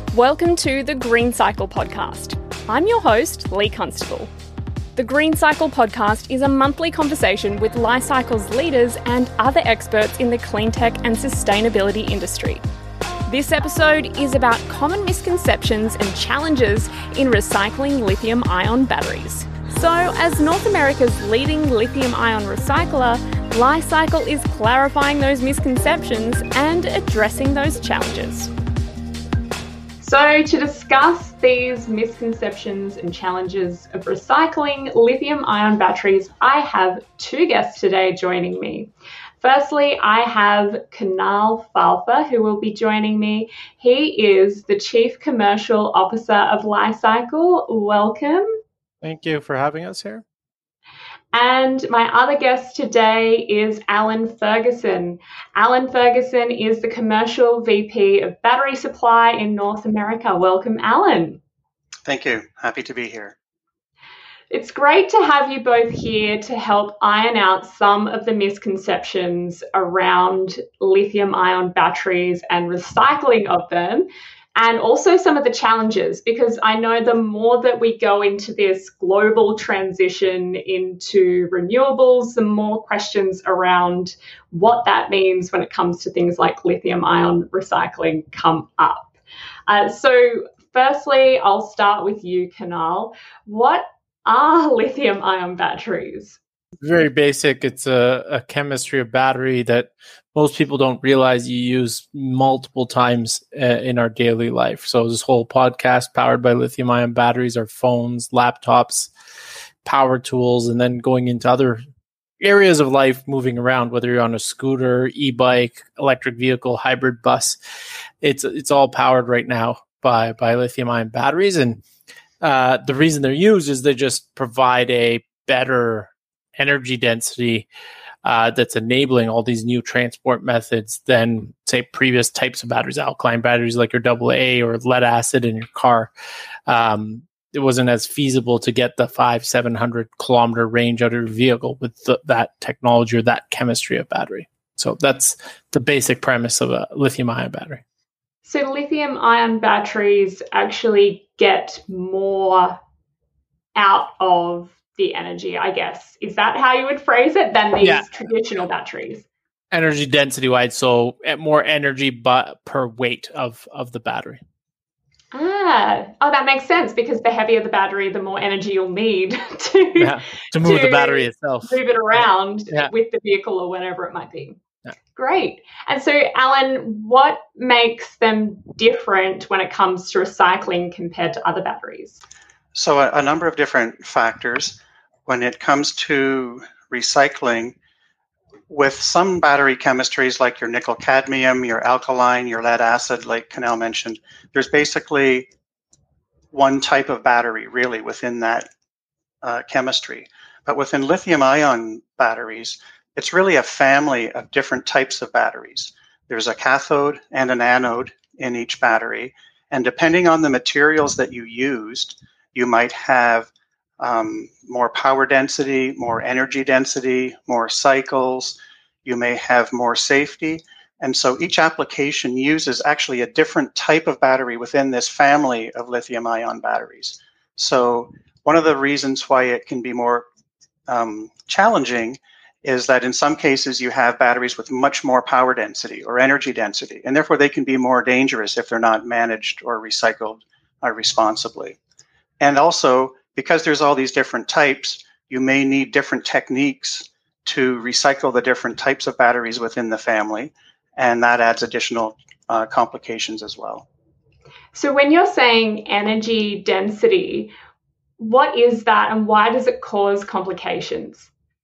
Welcome to the Green Cycle Podcast. I'm your host, Lee Constable. The Green Cycle Podcast is a monthly conversation with Li-Cycle's leaders and other experts in the clean tech and sustainability industry. This episode is about common misconceptions and challenges in recycling lithium-ion batteries. So, as North America's leading lithium-ion recycler, Li-Cycle is clarifying those misconceptions and addressing those challenges. So, to discuss these misconceptions and challenges of recycling lithium-ion batteries, I have two guests today joining me. Firstly, I have Kunal Falfa, who will be joining me. He is the Chief Commercial Officer of Li-Cycle. Welcome. Thank you for having us here. And my other guest today is Alan Ferguson. Alan Ferguson is the Commercial VP of Battery Supply in North America. Welcome, Alan. Thank you. Happy to be here. It's great to have you both here to help iron out some of the misconceptions around lithium-ion batteries and recycling of them, and also some of the challenges, because I know the more that we go into this global transition into renewables, the more questions around what that means when it comes to things like lithium-ion recycling come up. So firstly, I'll start with you, Kunal. What are lithium-ion batteries? Very basic. It's a chemistry of battery that most people don't realize you use multiple times in our daily life. So this whole podcast powered by lithium-ion batteries, our phones, laptops, power tools, and then going into other areas of life, moving around, whether you're on a scooter, e-bike, electric vehicle, hybrid bus. It's all powered right now by lithium-ion batteries. And the reason they're used is they just provide a better energy density that's enabling all these new transport methods than, say, previous types of batteries, alkaline batteries like your AA or lead acid in your car. It wasn't as feasible to get the 500-700 kilometer range out of your vehicle with that technology or that chemistry of battery. So that's the basic premise of a lithium-ion battery. So lithium-ion batteries actually get more out of the energy, I guess. Is that how you would phrase it, than these traditional batteries? Energy density-wise, so more energy per weight of the battery. That makes sense, because the heavier the battery, the more energy you'll need to move the battery itself. Move it around with the vehicle or whatever it might be. Yeah. Great. And so, Alan, what makes them different when it comes to recycling compared to other batteries? So a number of different factors. When it comes to recycling, with some battery chemistries like your nickel cadmium, your alkaline, your lead acid, like Kunal mentioned, there's basically one type of battery really within that chemistry. But within lithium-ion batteries, it's really a family of different types of batteries. There's a cathode and an anode in each battery. And depending on the materials that you used, you might have more power density, more energy density, more cycles. You may have more safety. And so each application uses actually a different type of battery within this family of lithium-ion batteries. So one of the reasons why it can be more challenging is that in some cases you have batteries with much more power density or energy density, and therefore they can be more dangerous if they're not managed or recycled responsibly. And also, because there's all these different types, you may need different techniques to recycle the different types of batteries within the family, and that adds additional complications as well. So when you're saying energy density, what is that and why does it cause complications?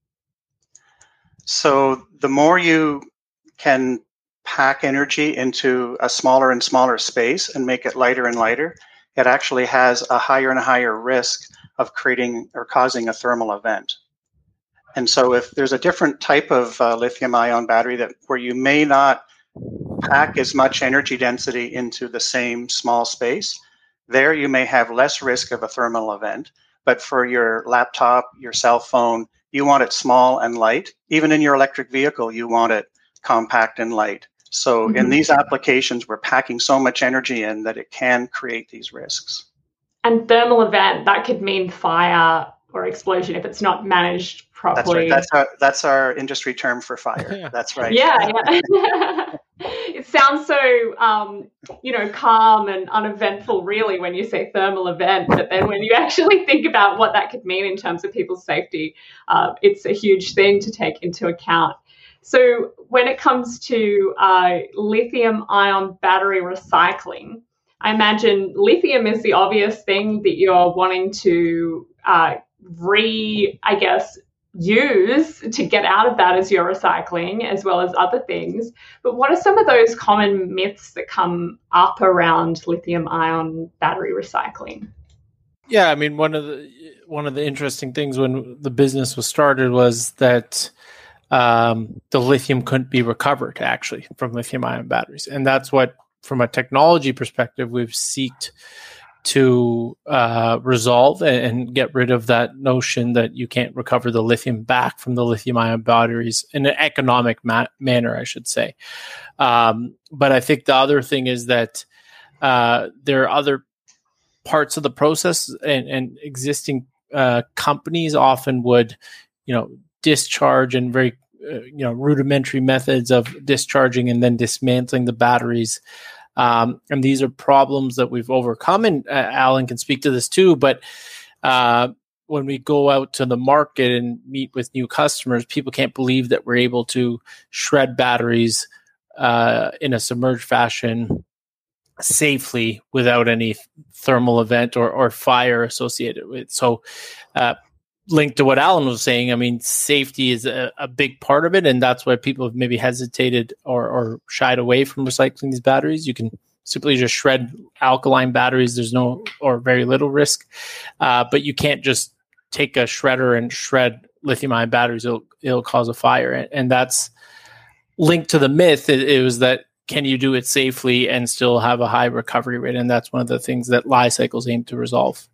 So the more you can pack energy into a smaller and smaller space and make it lighter and lighter, it actually has a higher and higher risk of creating or causing a thermal event. And so if there's a different type of lithium-ion battery where you may not pack as much energy density into the same small space, there you may have less risk of a thermal event. But for your laptop, your cell phone, you want it small and light. Even in your electric vehicle, you want it compact and light. So in these applications, we're packing so much energy in that it can create these risks. And thermal event, that could mean fire or explosion if it's not managed properly. That's right. That's our industry term for fire. That's right. Yeah. It sounds so, calm and uneventful, really, when you say thermal event. But then when you actually think about what that could mean in terms of people's safety, it's a huge thing to take into account. So when it comes to lithium-ion battery recycling, I imagine lithium is the obvious thing that you're wanting to use to get out of that as you're recycling, as well as other things. But what are some of those common myths that come up around lithium-ion battery recycling? Yeah, I mean, one of the interesting things when the business was started was that the lithium couldn't be recovered actually from lithium-ion batteries, and that's what, from a technology perspective, we've sought to resolve and get rid of that notion that you can't recover the lithium back from the lithium-ion batteries in an economic manner, I should say. But I think the other thing is that there are other parts of the process, and existing companies often would, discharge in very rudimentary methods of discharging and then dismantling the batteries. And these are problems that we've overcome, and Alan can speak to this too. But when we go out to the market and meet with new customers, people can't believe that we're able to shred batteries in a submerged fashion safely without any thermal event or fire associated with it. So linked to what Alan was saying, I mean, safety is a big part of it, and that's why people have maybe hesitated or shied away from recycling these batteries. You can simply just shred alkaline batteries. There's no or very little risk, but you can't just take a shredder and shred lithium-ion batteries. It'll cause a fire, and that's linked to the myth. It was that, can you do it safely and still have a high recovery rate? And that's one of the things that Li-Cycles aim to resolve.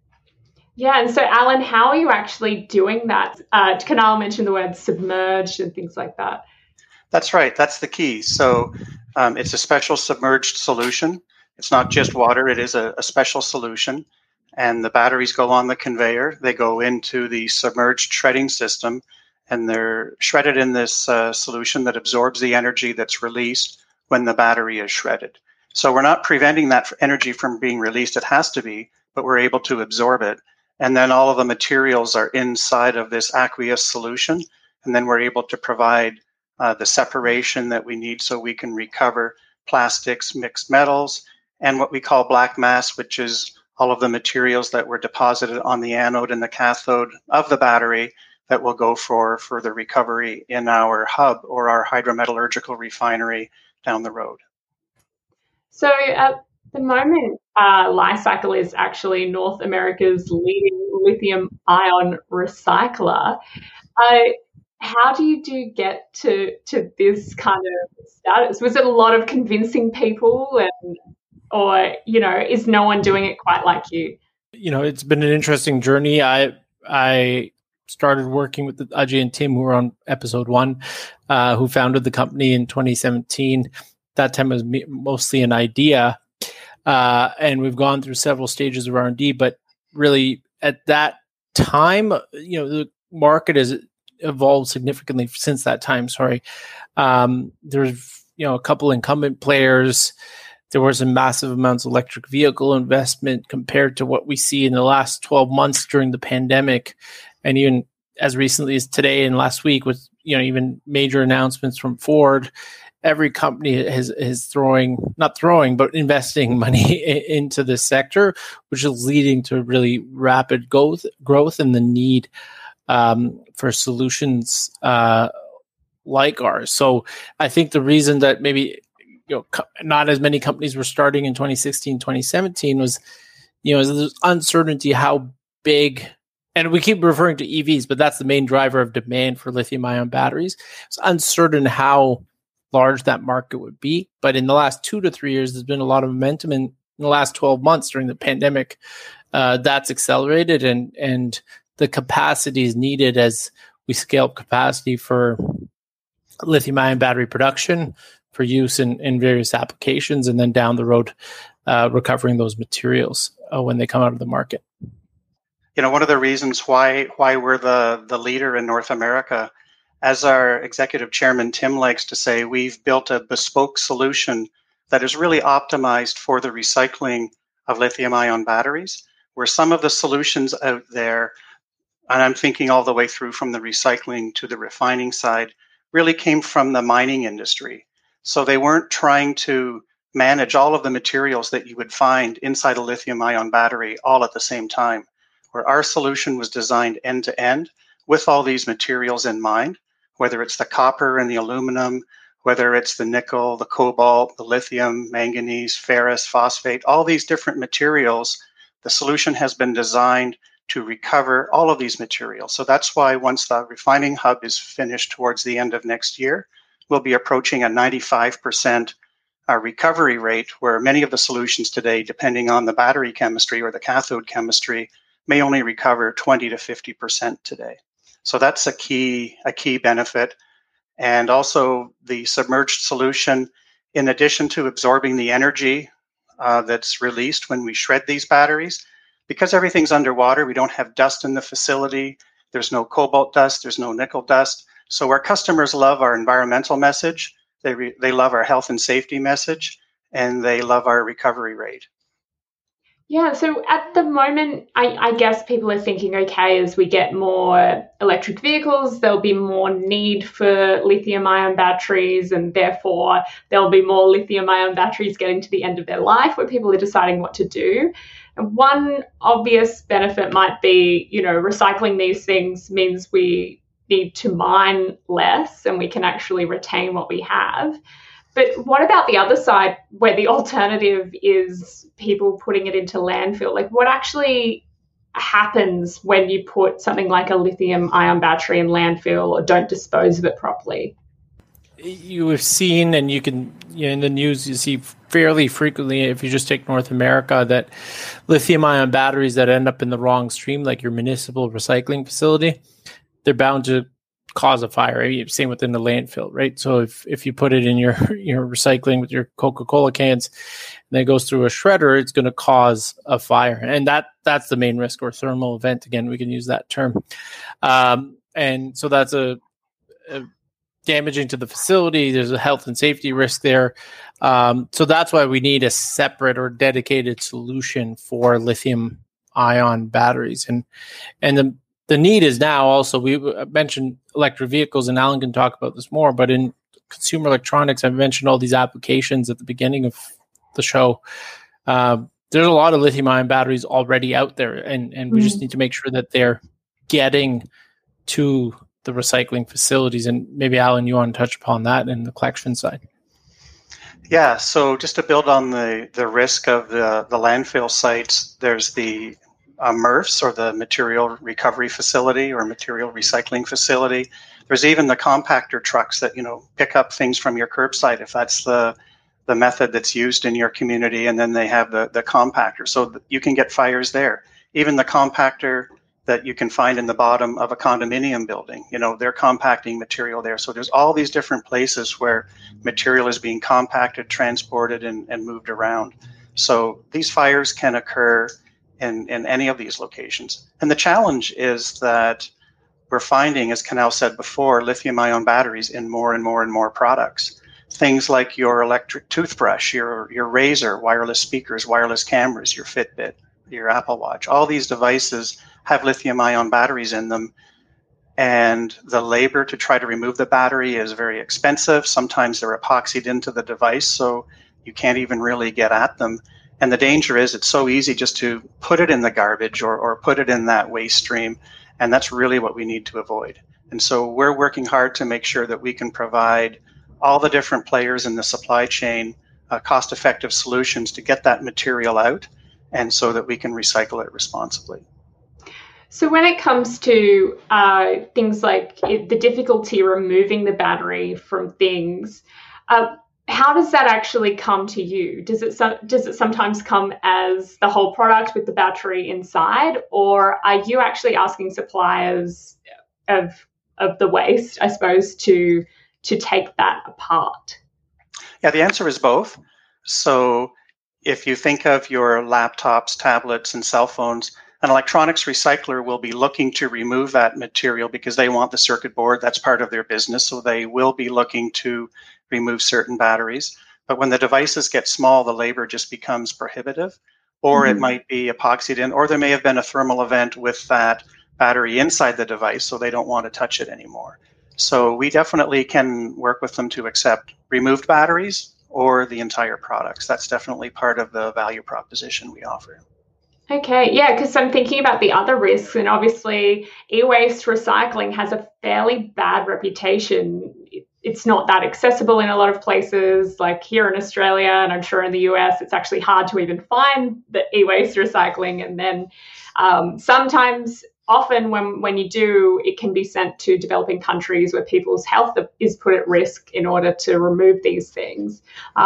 Yeah, and so Alan, how are you actually doing that? Kunal mentioned the word submerged and things like that. That's right. That's the key. So it's a special submerged solution. It's not just water. It is a special solution. And the batteries go on the conveyor. They go into the submerged shredding system, and they're shredded in this solution that absorbs the energy that's released when the battery is shredded. So we're not preventing that energy from being released. It has to be, but we're able to absorb it. And then all of the materials are inside of this aqueous solution. And then we're able to provide the separation that we need so we can recover plastics, mixed metals, and what we call black mass, which is all of the materials that were deposited on the anode and the cathode of the battery that will go for further recovery in our hub or our hydrometallurgical refinery down the road. So at the moment, Li-Cycle is actually North America's leading lithium-ion recycler. How do you get to this kind of status? Was it a lot of convincing people, or is no one doing it quite like you? It's been an interesting journey. I started working with Ajay and Tim, who were on episode 1, who founded the company in 2017. That time it was mostly an idea. And we've gone through several stages of R&D, but really at that time, the market has evolved significantly since that time. There's, a couple incumbent players. There was a massive amounts of electric vehicle investment compared to what we see in the last 12 months during the pandemic. And even as recently as today and last week with, even major announcements from Ford. Every company is investing money into this sector, which is leading to really rapid growth and the need for solutions like ours. So I think the reason that maybe not as many companies were starting in 2016, 2017 was, there's uncertainty how big. And we keep referring to EVs, but that's the main driver of demand for lithium-ion batteries. It's uncertain how large that market would be. But in the last 2 to 3 years, there's been a lot of momentum. In the last 12 months during the pandemic, that's accelerated, and the capacity is needed as we scale up capacity for lithium-ion battery production, for use in various applications, and then down the road, recovering those materials when they come out of the market. One of the reasons why we're the leader in North America, as our executive chairman Tim likes to say, we've built a bespoke solution that is really optimized for the recycling of lithium-ion batteries, where some of the solutions out there, and I'm thinking all the way through from the recycling to the refining side, really came from the mining industry. So they weren't trying to manage all of the materials that you would find inside a lithium-ion battery all at the same time, where our solution was designed end-to-end with all these materials in mind, whether it's the copper and the aluminum, whether it's the nickel, the cobalt, the lithium, manganese, ferrous, phosphate, all these different materials. The solution has been designed to recover all of these materials. So that's why once the refining hub is finished towards the end of next year, we'll be approaching a 95% recovery rate, where many of the solutions today, depending on the battery chemistry or the cathode chemistry, may only recover 20 to 50% today. So that's a key benefit. And also the submerged solution, in addition to absorbing the energy that's released when we shred these batteries, because everything's underwater, we don't have dust in the facility. There's no cobalt dust, there's no nickel dust. So our customers love our environmental message, they love our health and safety message, and they love our recovery rate. Yeah, so at the moment, I guess people are thinking, okay, as we get more electric vehicles, there'll be more need for lithium-ion batteries, and therefore there'll be more lithium-ion batteries getting to the end of their life where people are deciding what to do. And one obvious benefit might be, recycling these things means we need to mine less and we can actually retain what we have. But what about the other side, where the alternative is people putting it into landfill? Like, what actually happens when you put something like a lithium-ion battery in landfill or don't dispose of it properly? You have seen, and you can, in the news, you see fairly frequently, if you just take North America, that lithium-ion batteries that end up in the wrong stream, like your municipal recycling facility, they're bound to cause a fire. Same within the landfill, right? So if you put it in your recycling with your Coca-Cola cans, and then it goes through a shredder, it's going to cause a fire, and that's the main risk, or thermal event. Again, we can use that term, and so that's a damaging to the facility. There's a health and safety risk there. So that's why we need a separate or dedicated solution for lithium-ion batteries, and the need is now also, we mentioned electric vehicles, and Alan can talk about this more, but in consumer electronics, I mentioned all these applications at the beginning of the show. There's a lot of lithium-ion batteries already out there, and we just need to make sure that they're getting to the recycling facilities. And maybe, Alan, you want to touch upon that in the collection side? Yeah, so just to build on the risk of the landfill sites, there's the MRFs, or the material recovery facility or material recycling facility. There's even the compactor trucks that pick up things from your curbside, if that's the method that's used in your community, and then they have the compactor, so you can get fires there. Even the compactor that you can find in the bottom of a condominium building, they're compacting material there. So there's all these different places where material is being compacted, transported, and moved around. So these fires can occur in any of these locations. And the challenge is that we're finding, as Kunal said before, lithium-ion batteries in more and more and more products. Things like your electric toothbrush, your razor, wireless speakers, wireless cameras, your Fitbit, your Apple Watch. All these devices have lithium-ion batteries in them. And the labor to try to remove the battery is very expensive. Sometimes they're epoxied into the device, so you can't even really get at them. And the danger is it's so easy just to put it in the garbage or put it in that waste stream. And that's really what we need to avoid. And so we're working hard to make sure that we can provide all the different players in the supply chain cost-effective solutions to get that material out, and so that we can recycle it responsibly. So when it comes to things like the difficulty removing the battery from things, how does that actually come to you? Does it sometimes come as the whole product with the battery inside, or are you actually asking suppliers of the waste, I suppose, to take that apart? Yeah, the answer is both. So if you think of your laptops, tablets, and cell phones, an electronics recycler will be looking to remove that material because they want the circuit board. That's part of their business. So they will be looking to remove certain batteries. But when the devices get small, the labor just becomes prohibitive. Or it might be epoxied in, or there may have been a thermal event with that battery inside the device, so they don't want to touch it anymore. So we definitely can work with them to accept removed batteries or the entire products. That's definitely part of the value proposition we offer. Okay, yeah, because I'm thinking about the other risks, and obviously e-waste recycling has a fairly bad reputation. It's not that accessible in a lot of places, like here in Australia, and I'm sure in the US, it's actually hard to even find the e-waste recycling. And then often when you do, it can be sent to developing countries where people's health is put at risk in order to remove these things.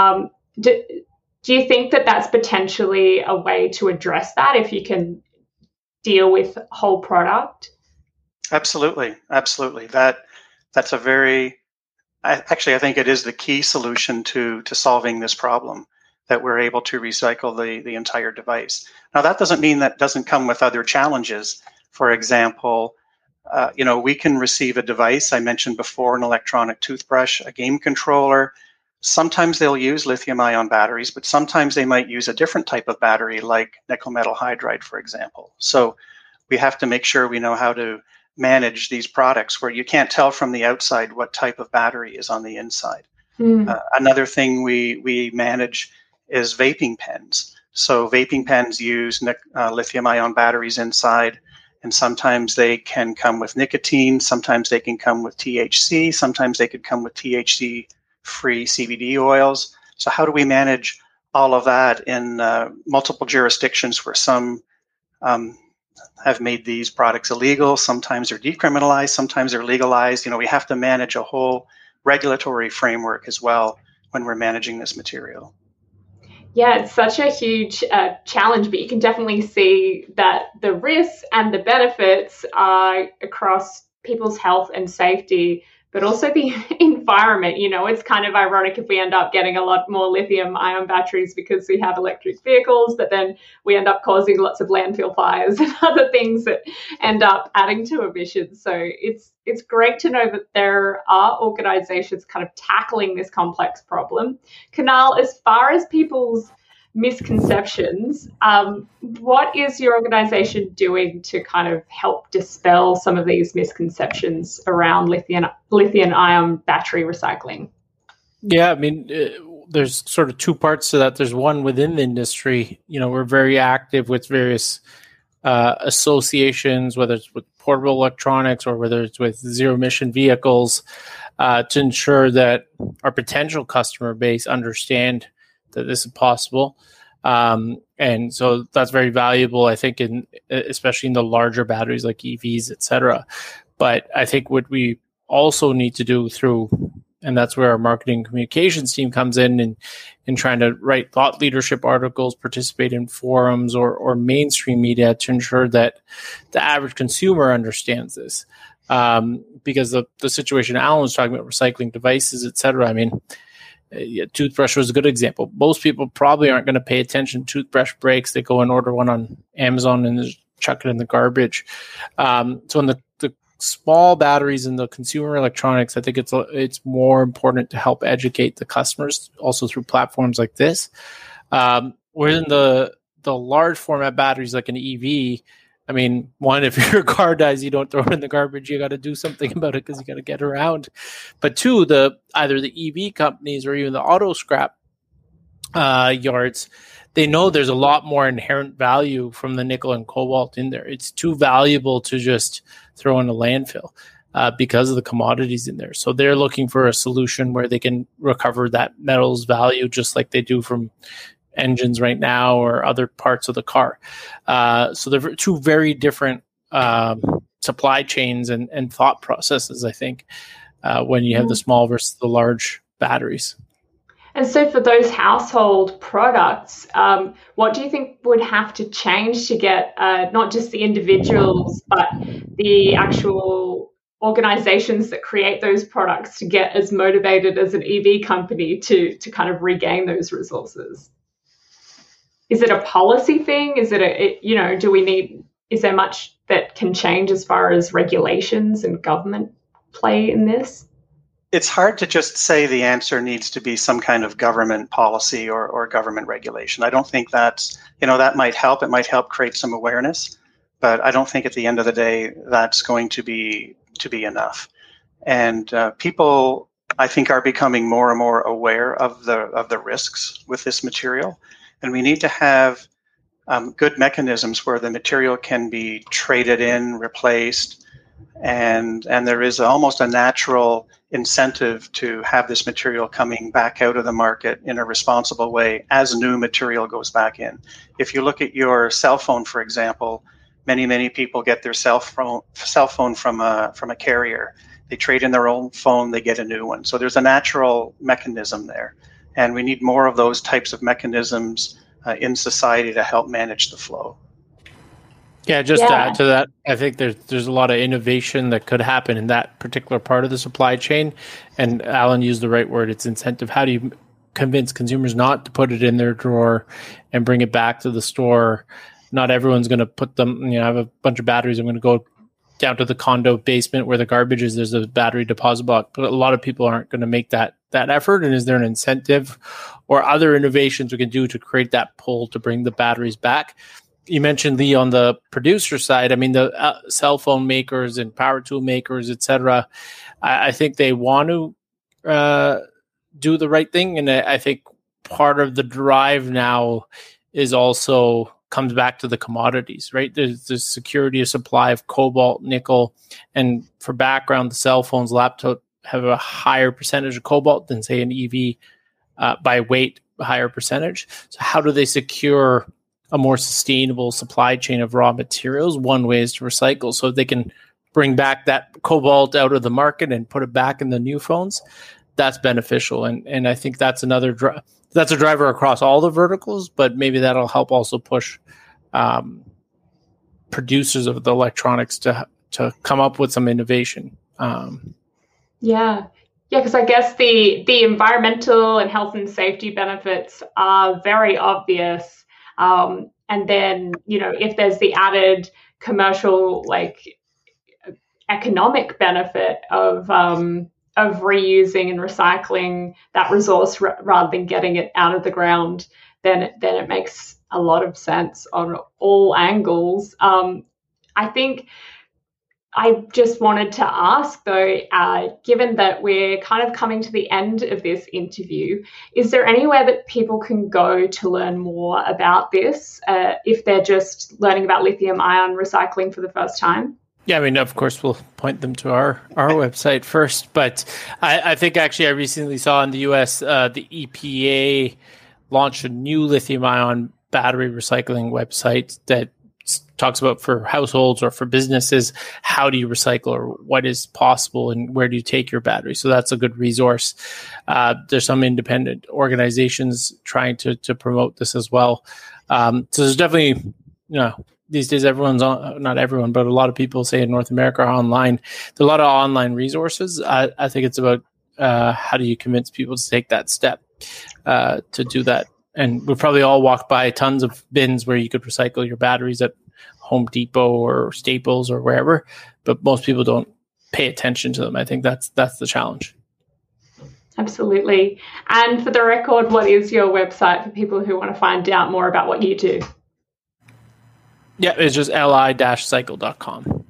Do you think that that's potentially a way to address that if you can deal with whole product? Absolutely. That's a very, I think it is the key solution to solving this problem, that we're able to recycle the entire device. Now, that doesn't mean that doesn't come with other challenges. For example, we can receive a device. I mentioned before, an electronic toothbrush, a game controller. Sometimes they'll use lithium-ion batteries, but sometimes they might use a different type of battery, like nickel metal hydride, for example. So we have to make sure we know how to manage these products where you can't tell from the outside what type of battery is on the inside. Another thing we manage is vaping pens. So vaping pens use lithium-ion batteries inside, and sometimes they can come with nicotine, sometimes they can come with THC, sometimes they could come with THC-free CBD oils. So how do we manage all of that in multiple jurisdictions where some have made these products illegal, sometimes they're decriminalized, sometimes they're legalized. We have to manage a whole regulatory framework as well when we're managing this material. Yeah, it's such a huge challenge, but you can definitely see that the risks and the benefits are across people's health and safety, but also the environment. It's kind of ironic if we end up getting a lot more lithium-ion batteries because we have electric vehicles, but then we end up causing lots of landfill fires and other things that end up adding to emissions. So it's great to know that there are organizations kind of tackling this complex problem. Kunal, as far as people's misconceptions, what is your organization doing to kind of help dispel some of these misconceptions around lithium-ion battery recycling? Yeah, there's sort of two parts to that. There's one within the industry. We're very active with various associations, whether it's with portable electronics or whether it's with zero-emission vehicles, to ensure that our potential customer base understand that this is possible. And so that's very valuable, I think, especially in the larger batteries like EVs, et cetera. But I think what we also need to do and that's where our marketing communications team comes in trying to write thought leadership articles, participate in forums or mainstream media to ensure that the average consumer understands this. Because the situation Alan was talking about, recycling devices, et cetera, toothbrush was a good example. Most people probably aren't going to pay attention. Toothbrush breaks, they go and order one on Amazon and just chuck it in the garbage. So in the small batteries in the consumer electronics, I think it's more important to help educate the customers also through platforms like this. Whereas in the large format batteries like an EV, one, if your car dies, you don't throw it in the garbage. You got to do something about it because you got to get around. But two, either the EV companies or even the auto scrap yards, they know there's a lot more inherent value from the nickel and cobalt in there. It's too valuable to just throw in a landfill because of the commodities in there. So they're looking for a solution where they can recover that metal's value just like they do from engines right now or other parts of the car. So they're two very different supply chains and thought processes, I think, when you have the small versus the large batteries. And so for those household products, what do you think would have to change to get not just the individuals, but the actual organizations that create those products to get as motivated as an EV company to kind of regain those resources? Is it a policy thing? Is is there much that can change as far as regulations and government play in this? It's hard to just say the answer needs to be some kind of government policy or government regulation. I don't think that might help. It might help create some awareness, but I don't think at the end of the day that's going to be enough. And people, I think, are becoming more and more aware of the risks with this material. And we need to have good mechanisms where the material can be traded in, replaced, and there is almost a natural incentive to have this material coming back out of the market in a responsible way as new material goes back in. If you look at your cell phone, for example, many people get their cell phone from a carrier. They trade in their own phone, they get a new one. So there's a natural mechanism there. And we need more of those types of mechanisms in society to help manage the flow. Yeah, to add to that, I think there's a lot of innovation that could happen in that particular part of the supply chain. And Alan used the right word, it's incentive. How do you convince consumers not to put it in their drawer and bring it back to the store? Not everyone's going to put them, I have a bunch of batteries, I'm going to go down to the condo basement where the garbage is, there's a battery deposit box. But a lot of people aren't going to make that effort. And is there an incentive or other innovations we can do to create that pull to bring the batteries back? You mentioned, Lee, on the producer side, I mean, the cell phone makers and power tool makers, et cetera, I think they want to do the right thing. And I think part of the drive now is also comes back to the commodities, right? There's the security of supply of cobalt, nickel, and for background, the cell phones, laptop have a higher percentage of cobalt than, say, an EV by weight, a higher percentage. So how do they secure a more sustainable supply chain of raw materials? One way is to recycle. So if they can bring back that cobalt out of the market and put it back in the new phones, that's beneficial. And I think that's that's a driver across all the verticals, but maybe that'll help also push producers of the electronics to come up with some innovation. Because I guess the environmental and health and safety benefits are very obvious. And then, if there's the added commercial, economic benefit of reusing and recycling that resource rather than getting it out of the ground, then it makes a lot of sense on all angles. I think I just wanted to ask, though, given that we're kind of coming to the end of this interview, is there anywhere that people can go to learn more about this if they're just learning about lithium-ion recycling for the first time? Yeah, I mean, of course, we'll point them to our website first. But I think actually I recently saw in the U.S. The EPA launched a new lithium-ion battery recycling website that talks about for households or for businesses, how do you recycle or what is possible and where do you take your battery? So that's a good resource. There's some independent organizations trying to promote this as well. So there's definitely, these days everyone's on, not everyone, but a lot of people say in North America are online. There's a lot of online resources. I think it's about how do you convince people to take that step to do that. And we've probably all walked by tons of bins where you could recycle your batteries at Home Depot or Staples or wherever, but most people don't pay attention to them. I think that's the challenge. Absolutely. And for the record, what is your website for people who want to find out more about what you do? Yeah, it's just li-cycle.com.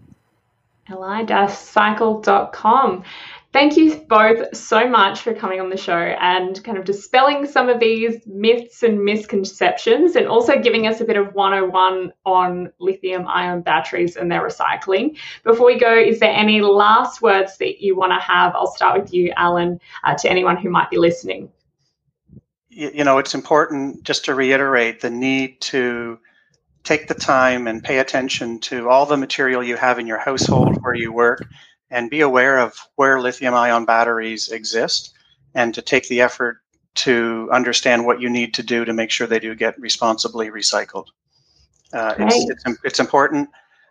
li-cycle.com. Thank you both so much for coming on the show and kind of dispelling some of these myths and misconceptions and also giving us a bit of 101 on lithium-ion batteries and their recycling. Before we go, is there any last words that you want to have? I'll start with you, Alan, to anyone who might be listening. It's important just to reiterate the need to take the time and pay attention to all the material you have in your household, where you work, and be aware of where lithium-ion batteries exist and to take the effort to understand what you need to do to make sure they do get responsibly recycled. It's important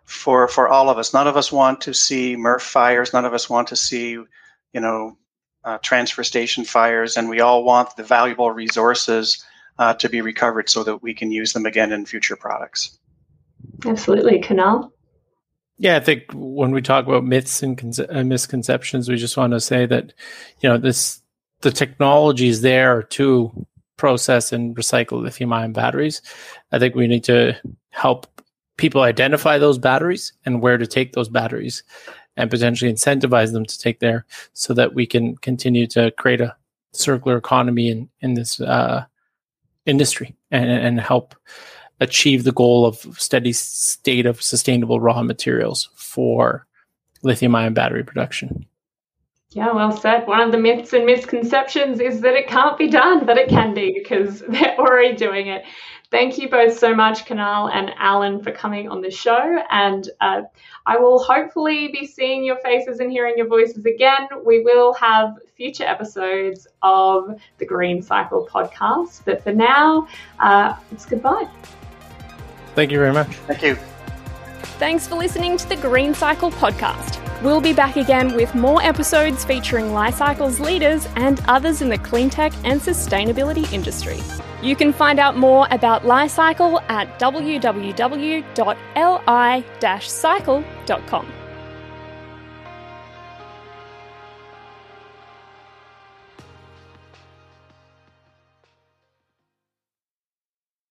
for all of us. None of us want to see MRF fires. None of us want to see, transfer station fires, and we all want the valuable resources to be recovered so that we can use them again in future products. Absolutely. Kunal? Yeah, I think when we talk about myths and misconceptions, we just want to say that, the technology is there to process and recycle lithium-ion batteries. I think we need to help people identify those batteries and where to take those batteries, and potentially incentivize them to take there, so that we can continue to create a circular economy in this industry and help achieve the goal of steady state of sustainable raw materials for lithium-ion battery production. Yeah, well said. One of the myths and misconceptions is that it can't be done, but it can be, because they're already doing it. Thank you both so much, Kunal and Alan, for coming on the show. And I will hopefully be seeing your faces and hearing your voices again. We will have future episodes of the Green Cycle podcast. But for now, it's goodbye. Thank you very much. Thank you. Thanks for listening to the Green Cycle podcast. We'll be back again with more episodes featuring Li-Cycle's leaders and others in the clean tech and sustainability industry. You can find out more about Li-Cycle at www.li-cycle.com.